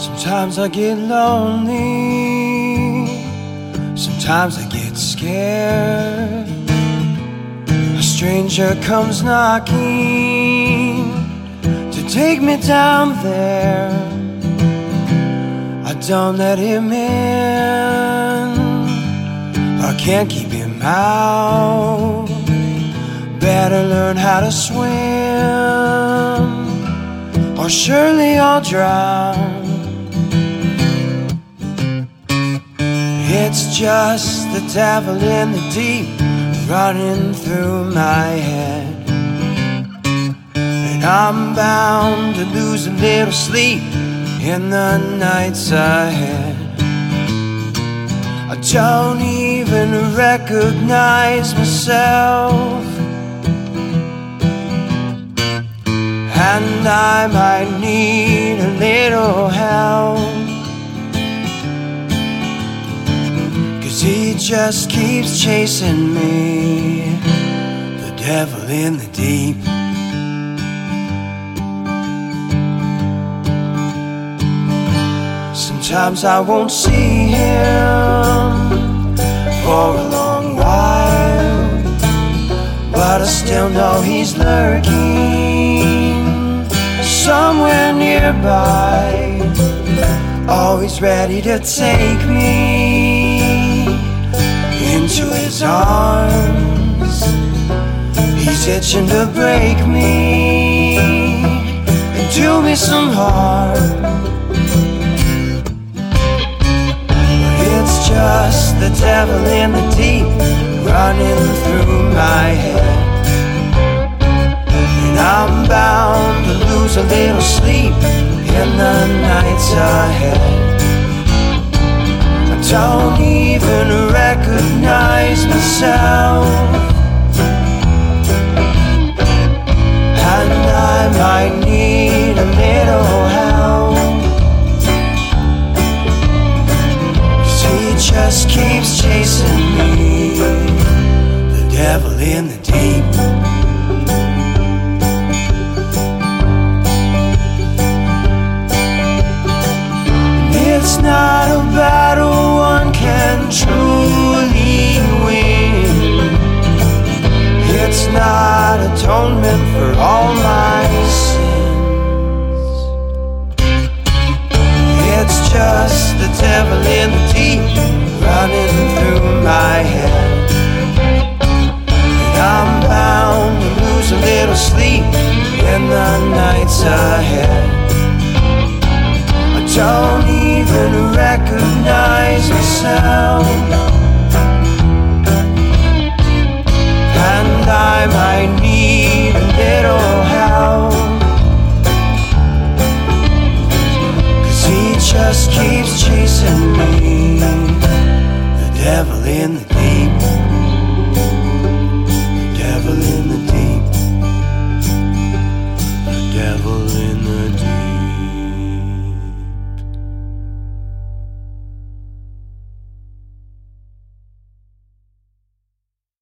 Sometimes I get lonely, sometimes I get scared. A stranger comes knocking to take me down there. I don't let him in, but I can't keep him out. Better learn how to swim, or surely I'll drown. It's just the devil in the deep running through my head, and I'm bound to lose a little sleep in the nights ahead. I don't even recognize myself, and I might need a little help. He just keeps chasing me, the devil in the deep. Sometimes I won't see him for a long while, but I still know he's lurking somewhere nearby, always ready to take me into his arms. He's itching to break me and do me some harm. But it's just the devil in the deep running through my head, and I'm bound to lose a little sleep in the nights ahead. I don't even recognize myself, and I might need a little help, 'cause he just keeps chasing me, the devil in the deep. It's not a battle one can truly win. It's not atonement for all my sins. It's just the devil in the deep running through my head, and I'm bound to lose a little sleep in the nights ahead. I don't even recognize myself, and I might need a little